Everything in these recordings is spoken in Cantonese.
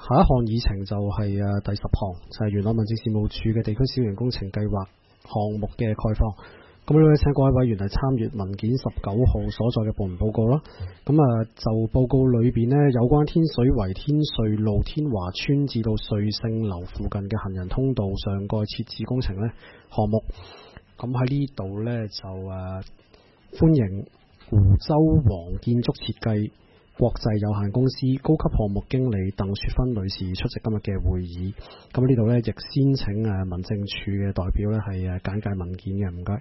下一項議程就係第10項，就係元朗民政事務處嘅地區小型工程計劃項目嘅概況。咁呢位請各位委員係參閱文件19號所在嘅部門報告啦。咁就報告裏邊呢，有關天水圍天瑞路天華村至到瑞盛樓附近嘅行人通道上蓋設置工程呢項目。咁喺呢度呢，就歡迎湖州黃建築設計國際有限公司高級項目經理鄧雪芬女士出席今日嘅會議。咁呢度呢，亦先請民政處嘅代表呢係簡介文件嘅，唔該。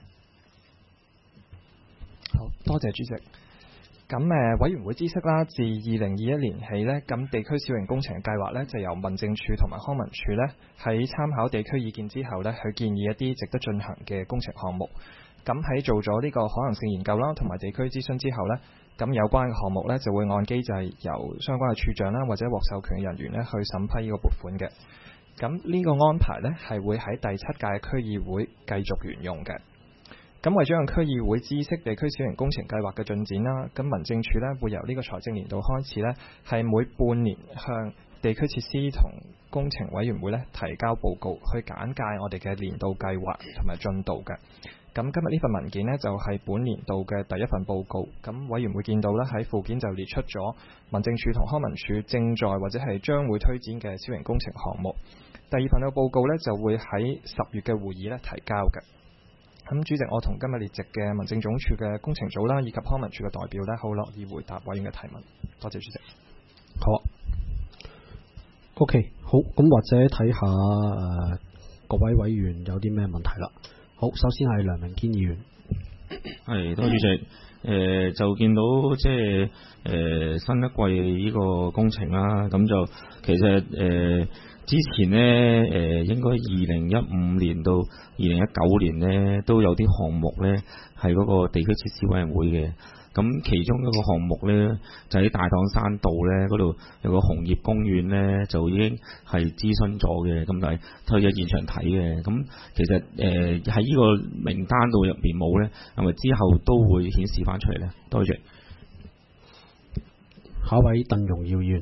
好多謝主席。咁委員會知悉啦，自2021年起呢，咁地區小型工程計劃呢，就由民政處同埋康文署呢，喺參考地區意見之後呢，去建議一啲值得進行嘅工程項目。咁喺做咗呢個可能性研究啦，同埋地區諮詢之後呢，咁有關嘅項目呢，就會按機制由相關嘅處長啦，或者獲授權人員呢，去審批呢個撥款嘅。咁呢個安排呢，係會喺第7屆區議會繼續沿用嘅。咁為咗讓區議會知悉地區小型工程計劃嘅進展啦，咁民政處呢會由呢個財政年度開始呢，係每半年向地區設施同工程委員會呢提交報告，去簡介我哋嘅年度計劃同埋進度嘅。咁今日呢份文件呢，就係本年度嘅第一份報告。咁委員會見到呢，喺附件就列出咗民政處同康文署正在或者係將會推展嘅小型工程項目。第2份嘅報告呢，就會喺10月嘅會議呢提交嘅。咁主席，我同今日列席嘅民政總署嘅工程組啦，以及康文署嘅代表呢，好樂意回答委員嘅提問。多謝主席。 好啊。OK， 好，咁或者睇下各位委員有啲咩問題啦。好，首先係梁明堅議員。 係，多謝主席。就見到即係新一季呢個工程啦，咁就其實之前呢，應該2015年到2019年呢，都有啲項目呢係嗰個地區設施委員會嘅。咁其中一個項目呢，就喺大棠山道呢嗰度有個紅葉公園呢，就已經係諮詢咗嘅。咁但係去咗現場睇嘅。咁其實喺呢個名單度入邊冇呢，係咪之後都會顯示翻出嚟呢？多謝。 下一位鄧榮耀議員。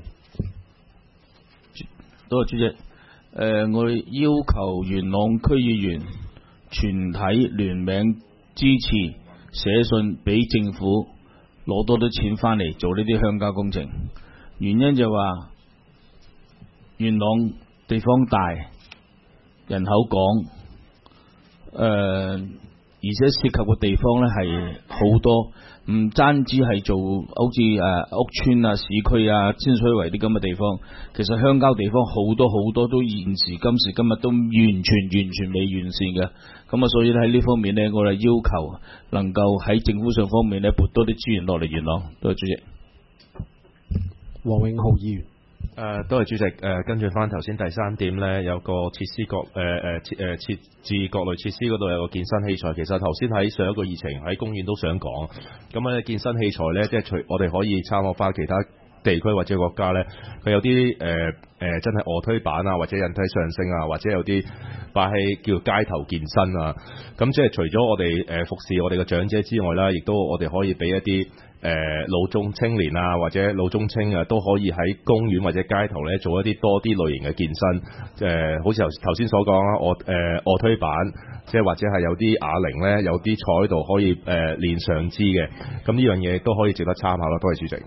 多謝主席。我哋要求元朗區議員全體聯名支持，寫信俾政府攞多啲錢翻嚟做呢啲鄉郊工程。原因就話元朗地方大，人口廣，而且涉及嘅地方呢係好多，唔單止係做好似屋村啊、市區啊、天水圍啲咁嘅地方，其實鄉郊地方好多好多都今時今日都完全未完善嘅。咁啊，所以咧喺呢方面呢，我哋要求能夠喺政府上方面呢撥多啲資源落嚟元朗。多謝主席。 黃永浩議員。 多謝主席。跟住翻頭先第3點呢，有個設置各類設施嗰度有個健身器材。其實頭先喺上一個議程喺公園都想講，咁啊健身器材呢，即係除我哋可以參考翻其他地區或者國家呢，佢有啲真係臥推板啊，或者引體上升啊，或者有啲擺喺叫街頭健身啊。咁即係除咗我哋服侍我哋嘅長者之外啦，亦都我哋可以俾一啲老中青年啊，或者老中青啊，都可以喺公園或者街頭咧做一啲多啲類型嘅健身。好似頭先所講啦，臥推板，即係或者係有啲啞鈴咧，有啲坐喺度可以練上肢嘅。咁呢樣嘢都可以值得參考啦。多謝主席。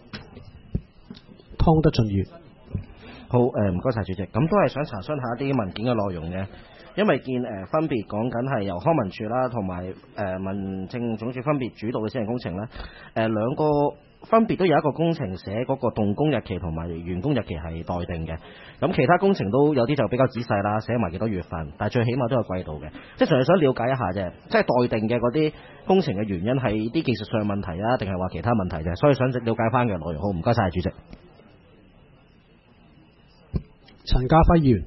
湯德俊議員。 好，唔該晒主席。咁都係想查詢下一啲文件嘅內容嘅，因為見分別講緊係由康文署啦同埋民政總署分別主導嘅小型工程咧，兩個分別都有一個工程寫嗰個動工日期同埋完工日期係待定嘅。咁其他工程都有啲就比較仔細啦，寫埋幾多月份，但係最起碼都有季度嘅。即係純粹想了解一下啫，即係待定嘅嗰啲工程嘅原因係啲技術上問題啊，定係話其他問題啫？所以想了解翻嘅內容。好，唔該晒主席。 陳家輝議員。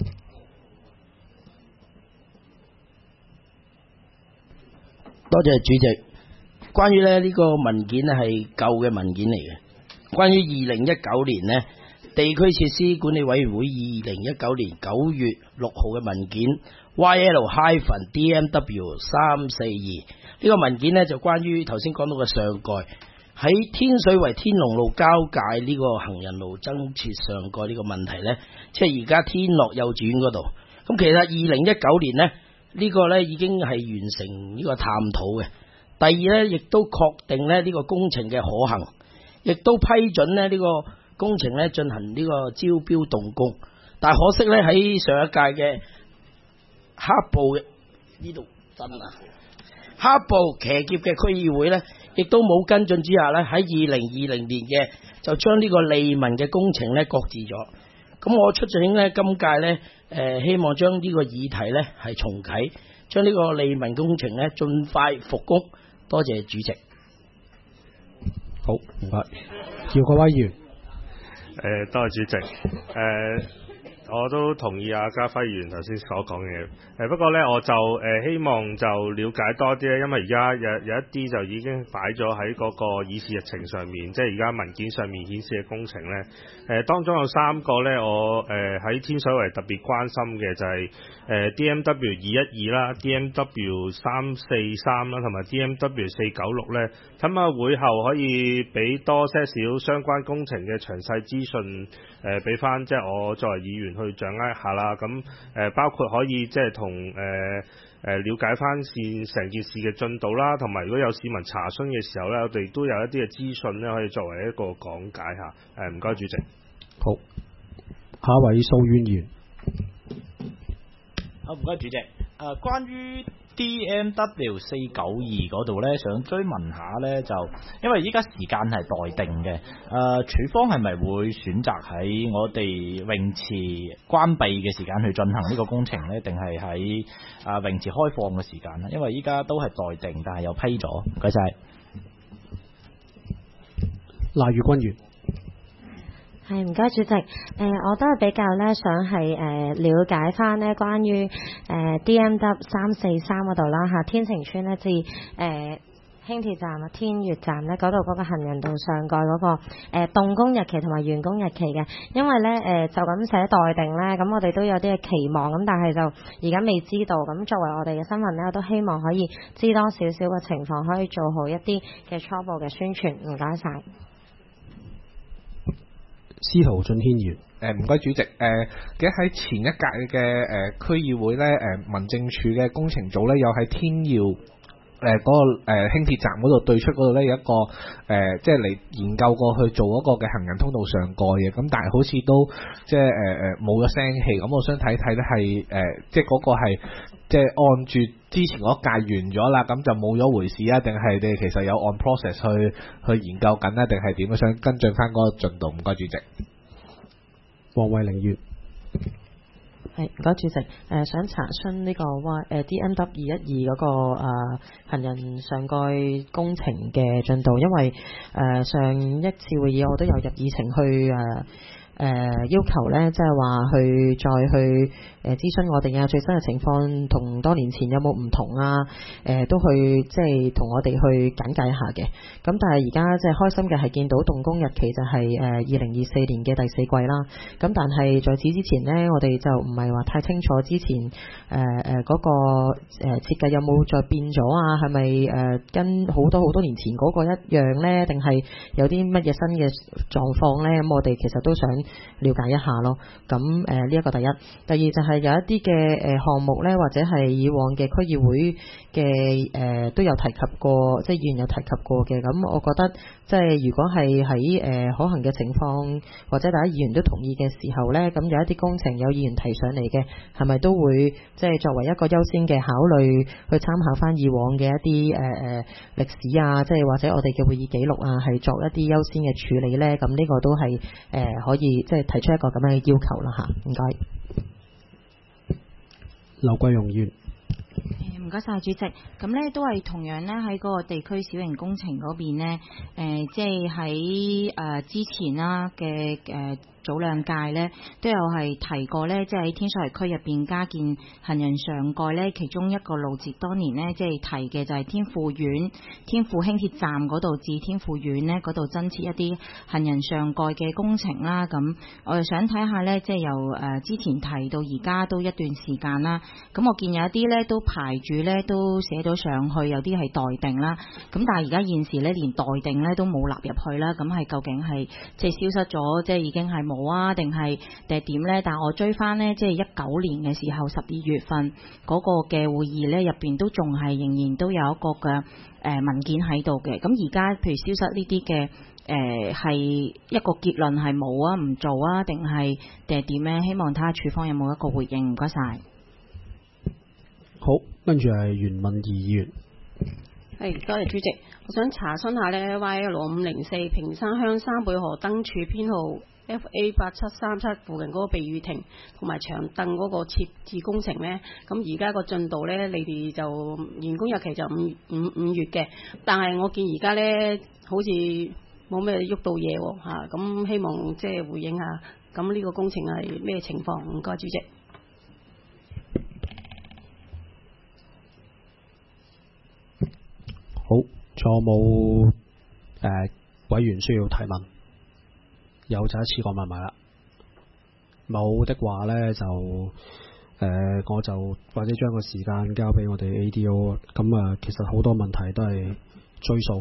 多謝主席。關於呢個文件咧係舊嘅文件嚟嘅，關於2019年呢地區設施管理委員會2019年9月6號嘅文件 YL-DMW 342，呢個文件呢就關於頭先講到嘅上蓋， 喺天水圍天龍路交界呢個行人路增設上蓋呢個問題呢，即係而家天樂幼稚園嗰度。咁其實2019年呢，呢個呢已經係完成呢個探討嘅。第二呢，亦都確定呢個工程嘅可行，亦都批准呢個工程呢進行呢個招標動工。但係可惜呢，喺上一屆嘅黑暴呢度真啊，黑暴騎劫嘅區議會呢，亦都冇跟進之下呢，喺2020年嘅就將呢個利民嘅工程呢擱置咗。咁我出請呢今屆呢，希望將呢個議題呢係重啟，將呢個利民工程呢盡快復工。多謝主席。 好，唔該。姚國威議員。 多謝主席。我都同意阿家輝議員頭先所講嘅嘢，不過呢，我就希望就了解多啲咧，因為而家有一啲就已經擺咗喺嗰個議事日程上面，即係而家文件上面顯示嘅工程呢，當中有3個呢，我喺天水圍特別關心嘅就係DMW 212啦、DMW 343啦，同埋 DMW 496呢，睇下會後可以俾多些少相關工程嘅詳細資訊俾翻，即係我作為議員去掌握一下啦。咁包括可以即係同了解翻成件事嘅進度啦，同埋如果有市民查詢嘅時候呢，我哋都有一啲嘅資訊呢，可以作為一個講解下。唔該主席。 好，下一位蘇淵議員。 好，唔該主席。關於DMW 492嗰度呢，想追問下呢，就因為依家時間係待定嘅，署方係咪會選擇喺我哋泳池關閉嘅時間去進行呢個工程呢？定係喺泳池開放嘅時間呢？因為依家都係待定，但係又批咗。唔該晒。 賴宇君員。 係唔該主席，我都係比較咧想係了解翻咧關於DMW 343嗰度啦嚇，天晴邨咧至輕鐵站啊天悅站咧嗰度嗰個行人道上蓋嗰個動工日期同埋完工日期嘅，因為咧就咁寫待定咧，咁我哋都有啲嘅期望，咁但係就而家未知道，咁作為我哋嘅新聞咧，我都希望可以知多少少嘅情況，可以做好一啲嘅初步嘅宣傳。唔該晒。 司徒俊軒議員。 唔該主席，記得喺前一屆嘅區議會咧，民政處嘅工程組咧，有喺天耀嗰個輕鐵站嗰度對出嗰度咧有一個即係嚟研究過去做嗰個嘅行人通道上蓋嘅，咁但係好似都即係冇咗聲氣，咁我想睇睇咧係即係嗰個係即係按住之前嗰屆完咗啦，咁就冇咗回事啊？定係你其實有按 process 去研究緊啊？定係點樣想跟進翻嗰個進度？唔該主席。 黃慧玲議員。 係唔該主席，想查詢呢個DMW 212嗰個行人上蓋工程嘅進度，因為上一次會議我都有入議程去要求呢，即係話去再去諮詢我哋最新嘅情況同多年前有冇唔同啊？都去即係同我哋去簡介一下嘅。咁但係而家即係開心嘅係見到動工日期就係2024年嘅第4季啦。咁但係在此之前呢，我哋就唔係話太清楚之前嗰個設計有冇再變咗啊？係咪跟好多年前嗰個一樣呢？定係有啲乜嘢新嘅狀況呢？咁我哋其實都想了解一下咯。咁呢一個第一，第二就係有一啲嘅項目呢，或者係以往嘅區議會嘅都有提及過，即係議員有提及過嘅。咁我覺得即係如果係喺可行嘅情況，或者大家議員都同意嘅時候呢，咁有一啲工程有議員提上嚟嘅，係咪都會即係作為一個優先嘅考慮，去參考翻以往嘅一啲歷史啊，即係或者我哋嘅會議記錄啊，係作一啲優先嘅處理呢。咁呢個都係可以即係提出一個咁樣嘅要求啦嚇。唔該。 劉桂容議員。 唔該晒主席，咁呢都係同樣呢喺嗰個地區小型工程嗰邊呢，即係喺之前啦嘅早兩屆呢，都有係提過呢，即係喺天水圍區入邊加建行人上蓋呢，其中一個路節當年呢，即係提嘅就係天富苑、天富輕鐵站嗰度至天富苑呢嗰度增設一啲行人上蓋嘅工程啦。咁我哋想睇下呢，即係由之前提到而家都一段時間啦。咁我見有一啲呢都排住呢，都寫咗上去，有啲係待定啦。咁但係而家現時呢，連待定呢都冇納入去啦。咁係究竟係即係消失咗，即係已經係冇啊，定係點呢？但係我追翻呢，即係19年嘅時候12月份嗰個嘅會議呢，入邊都仲係仍然都有一個嘅文件喺度嘅。咁而家譬如消失呢啲嘅係一個結論係冇啊，唔做啊，定係點呢？希望睇下處方有冇一個回應。唔該晒。 好，跟住係袁敏儀議員。 多謝主席，我想查詢下呢 YL5504 屏山鄉三貝河燈柱編號 FA8737 附近嗰個避雨亭同埋長凳嗰個設置工程呢。咁而家個進度呢，你哋就完工日期就五月嘅，但係我見而家呢，好似冇咩喐到嘢喎嚇，咁希望即係回應下，咁呢個工程係咩情況？唔該，主席。 好，仲有冇委員需要提問？有就一次過問埋啦。冇的話呢，就我就或者將個時間交俾我哋 ADO。咁啊，其實好多問題都係追數。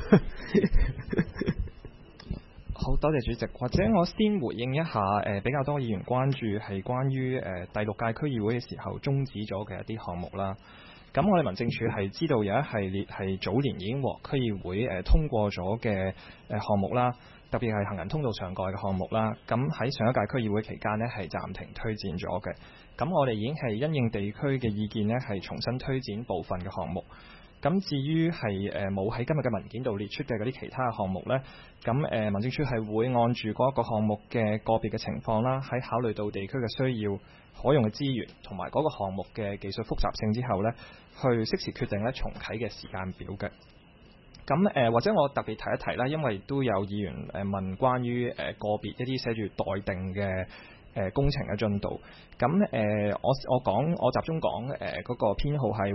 好多謝主席，或者我先回應一下比較多議員關注係關於第6屆區議會嘅時候終止咗嘅一啲項目啦。咁我哋民政處係知道有一系列係早年已經獲區議會通過咗嘅項目啦，特別係行人通道上蓋嘅項目啦。咁喺上一屆區議會期間呢，係暫停推薦咗嘅。咁我哋已經係因應地區嘅意見呢，係重新推薦部分嘅項目。咁至於係冇喺今日嘅文件度列出嘅嗰啲其他嘅項目呢，咁民政處係會按住嗰一個項目嘅個別嘅情況啦，喺考慮到地區嘅需要、可用嘅資源同埋嗰個項目嘅技術複雜性之後呢，去適時決定咧重啟嘅時間表嘅。咁或者我特別提一提啦，因為都有議員問關於個別一啲寫住待定嘅工程嘅進度。咁我集中講嗰個編號係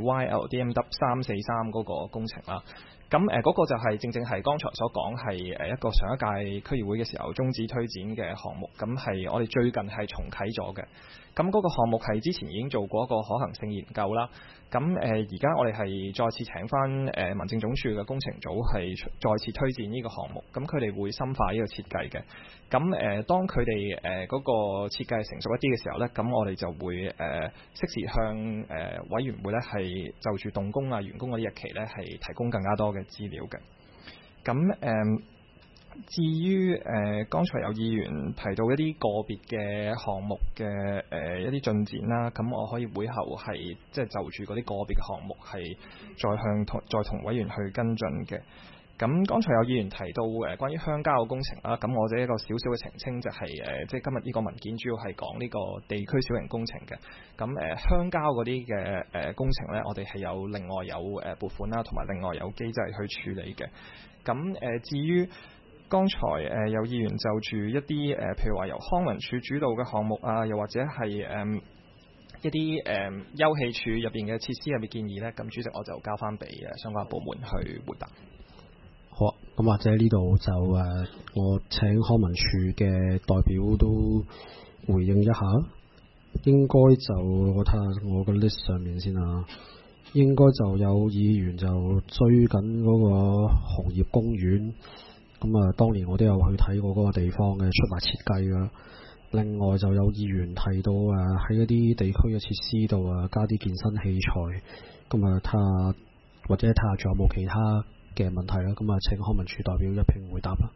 YLDMW343 嗰個工程啦。咁嗰個就係正係剛才所講係一個上一屆區議會嘅時候終止推薦嘅項目，咁係我哋最近係重啟咗嘅。咁嗰個項目係之前已經做過一個可行性研究啦。咁而家我哋係再次請翻民政總署嘅工程組係再次推薦呢個項目，咁佢哋會深化呢個設計嘅。咁當佢哋嗰個設計成熟一啲嘅時候呢，咁我哋就會適時向委員會呢係就住動工啊、完工嗰啲日期呢係提供更加多嘅資料嘅。咁至於剛才有議員提到一啲個別嘅項目嘅一啲進展啦，咁我可以會後係即係就住嗰啲個別嘅項目係再同委員去跟進嘅。咁剛才有議員提到關於鄉郊嘅工程啦，咁我哋一個少少嘅澄清就係即係今日呢個文件主要係講呢個地區小型工程嘅。咁鄉郊嗰啲嘅工程呢，我哋係有另外有撥款啦，同埋另外有機制去處理嘅。咁至於剛才有議員就住一啲譬如話由康文署主導嘅項目啊，又或者係一啲休憩處入邊嘅設施入面建議呢，咁主席我就交翻俾相關部門去回答。 好啊，咁或者呢度就我請康文署嘅代表都回應一下。應該就我睇下我個 list 上面先啊，應該就有議員就追緊嗰個紅葉公園。咁啊，當年我都有去睇過嗰個地方嘅出埋設計㗎。另外就有議員提到喺一啲地區嘅設施度加啲健身器材。咁啊，睇下或者睇下仲有冇其他嘅問題啦。咁啊，請康文署代表一併回答啦。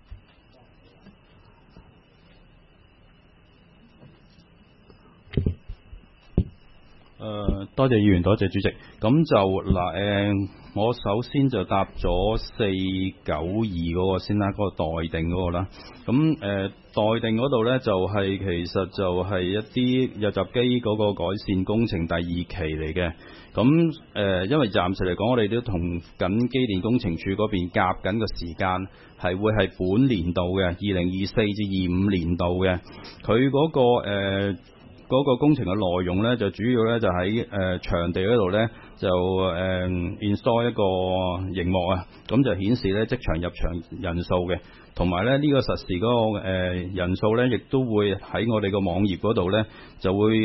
多謝議員，多謝主席。咁就嗱，我首先就答咗492嗰個先啦，嗰、個待定嗰個啦。咁待定嗰度呢，就係、其實就係一啲入閘機嗰個改善工程第2期嚟嘅。咁因為暫時嚟講，我哋都同緊機電工程署嗰邊夾緊個時間，係會係本年度嘅2024至25年度嘅。佢嗰個工程嘅內容呢，就主要呢，就喺場地嗰度呢，就install 一個熒幕啊，咁就顯示呢即場入場人數嘅，同埋呢個實時嗰個人數呢，亦都會喺我哋個網頁嗰度呢，就會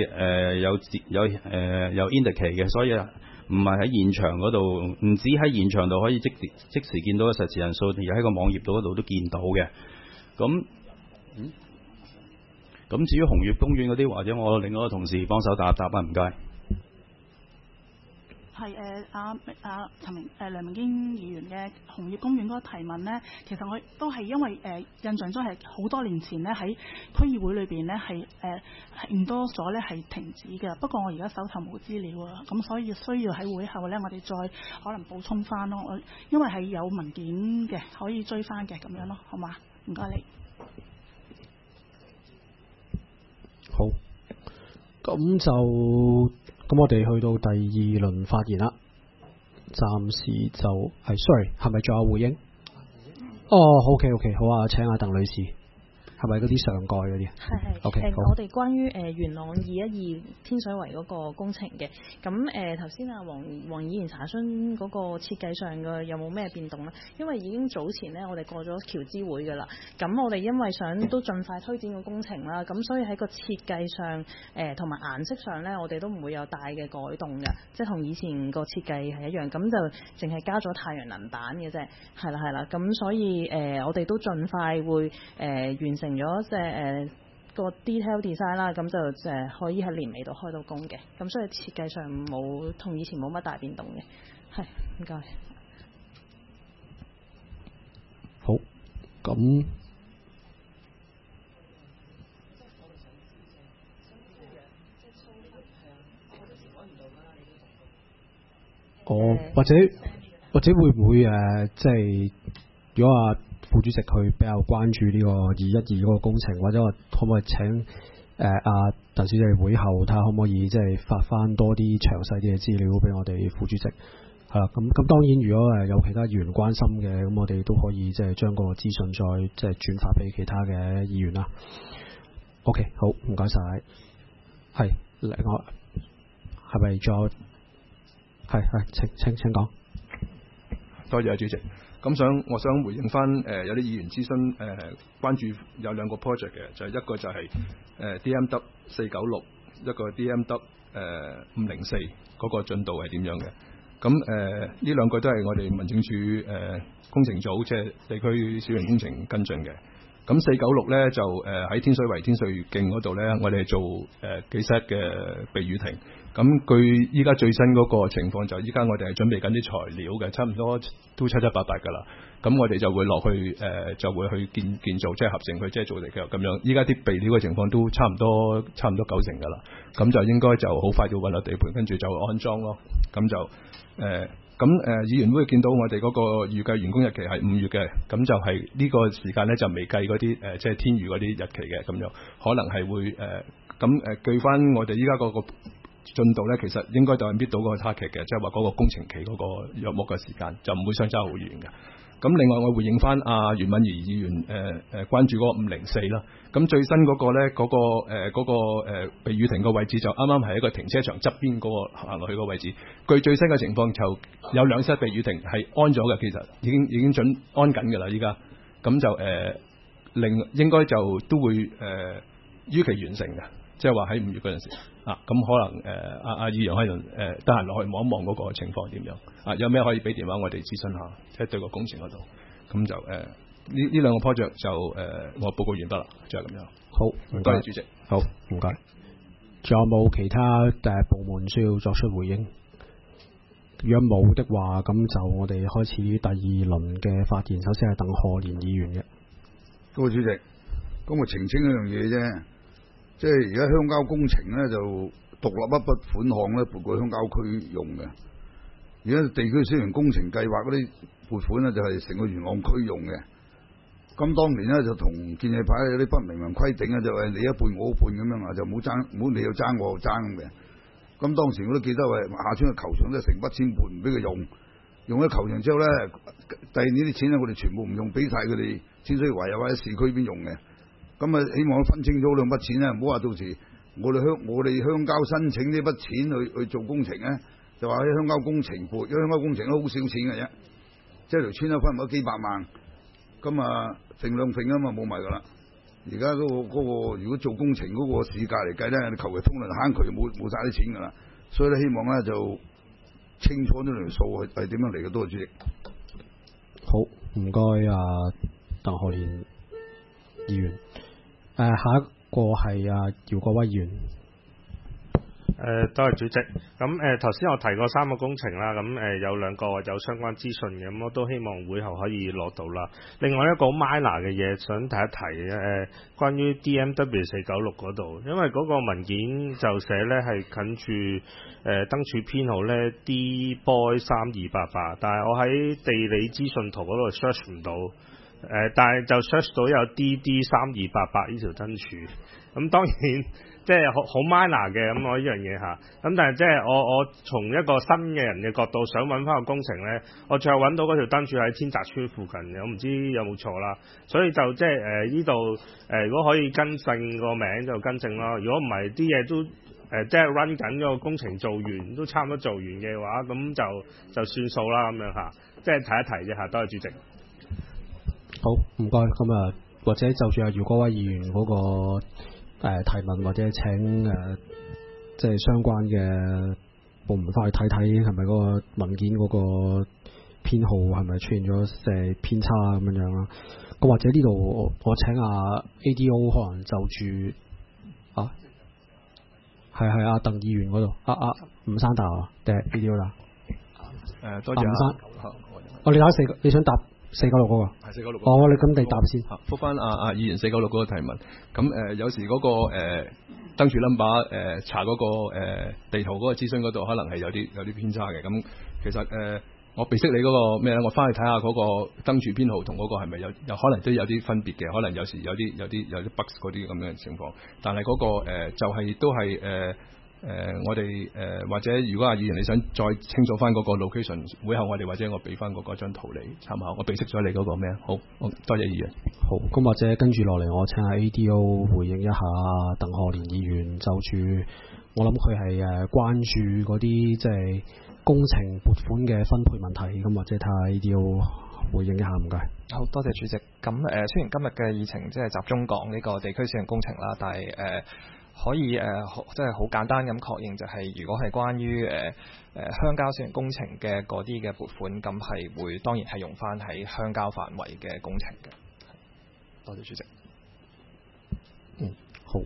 有 indicate 嘅，所以唔係喺現場嗰度，唔止喺現場度可以即時見到個實時人數，而喺個網頁度嗰度都見到嘅。咁至於紅葉公園嗰啲，或者我另外一個同事幫手答啊，唔該。 係梁明堅議員嘅紅葉公園嗰個提問呢，其實我都係因為印象中係好多年前呢，喺區議會裏邊呢係endorse咗呢係停止嘅，不過我而家手頭冇資料啊，咁所以需要喺會後呢，我哋再可能補充翻咯，因為係有文件嘅可以追翻嘅咁樣咯，好嘛？唔該你。 好，咁我哋去到第2輪發言啦。暫時就sorry， 係咪仲有回應？OK， 好啊，請阿鄧女士。係咪嗰啲上蓋嗰啲？係 OK， 我哋關於元朗212天水圍嗰個工程嘅，咁頭先黃議員查詢嗰個設計上嘅有冇咩變動呢？因為已經早前呢，我哋過咗僑資會㗎啦，咁我哋因為想都盡快推展個工程啦，咁所以喺個設計上同埋顏色上呢，我哋都唔會有大嘅改動嘅，即係同以前個設計係一樣，咁就淨係加咗太陽能板嘅啫，係啦，咁所以我哋都盡快會完成咗即係個 detail design 啦，咁就可以喺年尾度開到工嘅，咁所以設計上冇同以前冇乜大變動嘅，係唔該。 好，咁或者會唔會即係如果副主席佢比較關注呢個212嗰個工程，或者話可唔可以請鄧小姐會後睇下可唔可以即係發翻多啲詳細啲嘅資料俾我哋副主席，係啦。咁當然如果有其他議員關心嘅，咁我哋都可以即係將個資訊再即係轉發俾其他嘅議員啦。OK， 好，唔該晒。係，我係咪仲有？係，請講。 多謝主席。我想回應翻有啲議員諮詢關注有2個 project 嘅，就係一個就係DMW 496，一個 DMW 504嗰個進度係點樣嘅？咁呢2個都係我哋民政處工程組即係地區小型工程跟進嘅。咁496咧就喺天水圍天瑞徑嗰度咧，我哋做幾 set 嘅避雨亭。咁據依家最新嗰個情況就依家我哋係準備緊啲材料嘅，差唔多都七七八八㗎啦。咁我哋就會落去就會去建造，即係合成佢，即係做地腳咁樣。依家啲備料嘅情況都差唔多90%㗎啦。咁就應該就好快就揾到地盤，跟住就安裝咯。咁就議員會見到我哋嗰個預計完工日期係5月嘅，咁就係呢個時間咧就未計嗰啲即係天雨嗰啲日期嘅，咁樣可能係會據翻我哋依家嗰個進度咧，其實應該就係搣到嗰個 target 嘅，即係話嗰個工程期嗰個約莫嘅時間就唔會相差好遠嘅。咁另外我回應翻袁敏儀議員關注嗰個504啦。咁最新嗰個咧嗰個避雨亭個位置就啱啱係一個停車場側邊嗰個行落去個位置。據最新嘅情況就有2 set 避雨亭係安咗嘅，其實已經準安緊㗎啦依家。咁就應該就都會於期完成嘅，即係話喺5月嗰陣時咁可能阿議員可能得閒落去望一望嗰個情況點樣有咩可以俾電話我哋諮詢下，即係對個工程嗰度。咁就呢2個 project 就我報告完畢啦，就係咁樣。 好，唔該， 主席。 好，唔該。仲有冇其他部門需要作出回應？如果冇的話，咁就我哋開始第2輪嘅發言。首先係鄧賀年議員嘅。 多謝主席。咁我澄清一樣嘢啫。即係而家鄉郊工程咧，就獨立一筆款項咧撥過鄉郊區用嘅。而家地區小型工程計劃嗰啲撥款咧就係成個元朗區用嘅。咁當年咧就同建制派有啲不明文規定咧，就係你一半我一半咁樣啊，就唔好爭，唔好你又爭我又爭咁嘅。咁當時我都記得話下村嘅球場都成筆錢撥唔俾佢用咗球場之後咧，第二年啲錢咧我哋全部唔用，俾晒佢哋天水圍啊或者市區邊用嘅。咁啊希望分清楚兩筆錢咧，唔好話到時我哋鄉郊申請呢筆錢去做工程咧，就話喺鄉郊工程撥，因為鄉郊工程都好少錢嘅啫，即係條村都分唔到幾百萬。咁啊，揈兩揈啊嘛，冇埋噶啦。而家嗰個如果做工程嗰個市價嚟計咧，你求其通輪坑渠冇晒啲錢噶啦。所以咧，希望咧就清楚呢條數係點樣嚟嘅。多謝主席。 好，唔該啊，鄧學年議員。下一個係姚國威議員。 多謝主席。咁頭先我提過3個工程啦，咁有2個有相關資訊嘅，咁我都希望會後可以攞到啦。另外一個 minor 嘅嘢想提一提關於 DMW 496嗰度，因為嗰個文件就寫咧係近住燈柱編號咧 D Boy 3288，但係我喺地理資訊圖嗰度 search 唔到。但係就 search 到有 DD 3288呢條燈柱，咁當然即係好 minor 嘅咁我呢樣嘢嚇，咁但係即係我從一個新嘅人嘅角度想揾翻個工程咧，我最後揾到嗰條燈柱喺天澤村附近嘅，我唔知有冇錯啦，所以就即係呢度如果可以更正個名就更正咯，如果唔係啲嘢都即係 run 緊個工程做完都差唔多做完嘅話，咁就算數啦咁樣嚇，即係提一提啫嚇，多謝主席。 好，唔該。咁啊，或者就住阿姚國威議員嗰個提問，或者請即係相關嘅部門翻去睇睇，係咪嗰個文件嗰個編號係咪出現咗偏差咁樣啦？咁或者呢度我請阿 ADO 可能就住係阿鄧議員嗰度，吳生答定係 ADO 答？ 多謝你打你想答496嗰個？ 係496。 你咁你答先。 覆翻阿議員496嗰個提問。咁有時嗰個燈柱 number 查嗰個地圖嗰個諮詢嗰度，可能係有啲偏差嘅。咁其實我備識你嗰個咩咧？我翻去睇下嗰個燈柱編號同嗰個係咪有可能都有啲分別嘅？可能有時有啲 bug 嗰啲咁樣嘅情況。但係嗰個就係都係我哋或者如果阿議員你想再清楚翻嗰個 location， 會後我哋或者我俾翻嗰張圖嚟參考。我備識咗你嗰個咩？好，多謝議員。 好，咁或者跟住落嚟，我請下 ADO 回應一下鄧學年議員就住，我諗佢係關注嗰啲即係工程撥款嘅分配問題，咁或者睇下 ADO 回應一下，唔該。 好多謝主席。咁雖然今日嘅議程即係集中講呢個地區小型工程啦，但係可以即係好簡單咁確認，就係如果係關於鄉郊小型工程嘅嗰啲嘅撥款，咁係會當然係用翻喺鄉郊範圍嘅工程嘅。多謝主席。 好。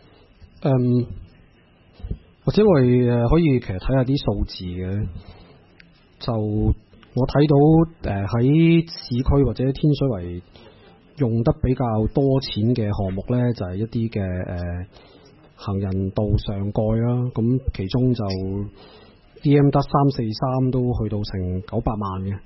或者我哋可以其實睇下啲數字嘅，就我睇到喺市區或者天水圍用得比較多錢嘅項目呢，就係一啲嘅行人道上蓋啦，咁其中就 DM 得343都去到成900萬嘅。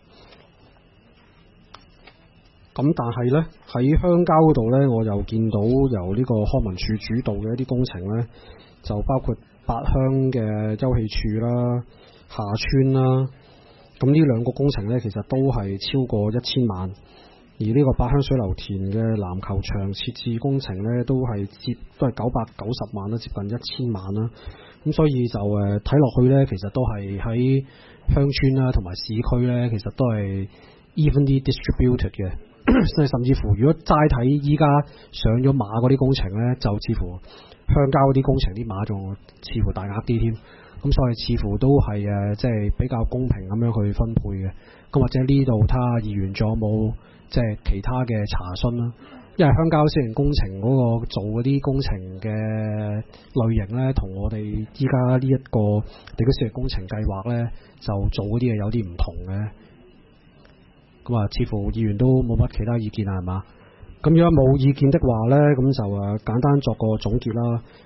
咁但係呢，喺鄉郊嗰度呢，我又見到由呢個康文署主導嘅一啲工程呢，就包括八鄉嘅休憩處啦、下村啦，咁呢2個工程呢，其實都係超過1000萬。而呢個八鄉水流田嘅籃球場設置工程呢，都係990萬啦，接近1000萬啦。咁所以就睇落去呢，其實都係喺鄉村啦同埋市區呢，其實都係 evenly distributed 嘅。甚至乎，如果齋睇依家上咗馬嗰啲工程呢，就似乎鄉郊嗰啲工程啲馬仲似乎大額啲添。咁所以似乎都係即係比較公平咁樣去分配嘅。咁或者呢度睇下議員仲有冇即係其他嘅查詢啦，因為鄉郊小型工程嗰個做嗰啲工程嘅類型呢，同我哋依家呢一個地區小型工程計劃呢，就做嗰啲嘢有啲唔同嘅。咁似乎議員都冇乜其他意見係嘛？咁如果冇意見的話呢，咁就簡單作個總結啦。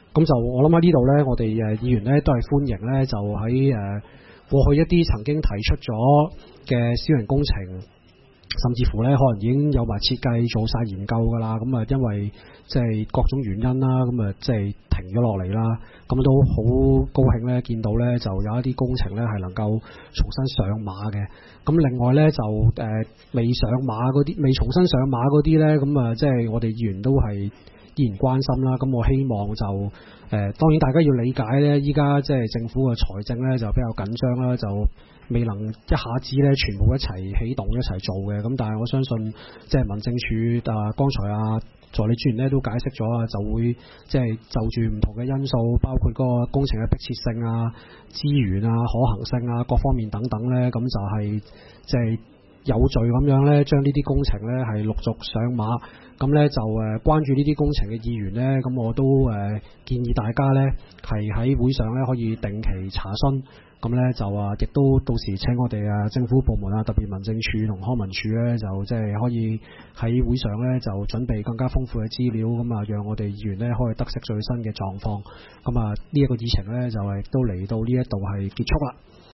咁就我諗喺呢度呢，我哋議員呢都係歡迎呢，就喺過去一啲曾經提出咗嘅小型工程，甚至乎呢可能已經有埋設計做晒研究㗎啦。咁啊，因為即係各種原因啦，咁啊即係停咗落嚟啦。咁都好高興呢，見到呢就有一啲工程呢係能夠重新上馬嘅。咁另外呢，就未上馬嗰啲，未重新上馬嗰啲呢，咁啊即係我哋議員都係依然關心啦。咁我希望就當然大家要理解呢，依家即係政府嘅財政呢就比較緊張啦，就未能一下子呢全部一齊起動一齊做嘅。咁但係我相信即係民政處剛才助理專員呢都解釋咗啊，就會即係就住唔同嘅因素，包括嗰個工程嘅迫切性啊、資源啊、可行性啊各方面等等呢，咁就係即係有序咁樣呢，將呢啲工程呢係陸續上馬。咁呢就關注呢啲工程嘅議員呢，咁我都建議大家呢係喺會上呢可以定期查詢。咁呢就亦都到時請我哋政府部門特別民政處同康文署呢，就即係可以喺會上呢就準備更加豐富嘅資料，咁讓我哋議員呢可以得悉最新嘅狀況。咁呢一個議程呢，就亦都嚟到呢一度係結束啦。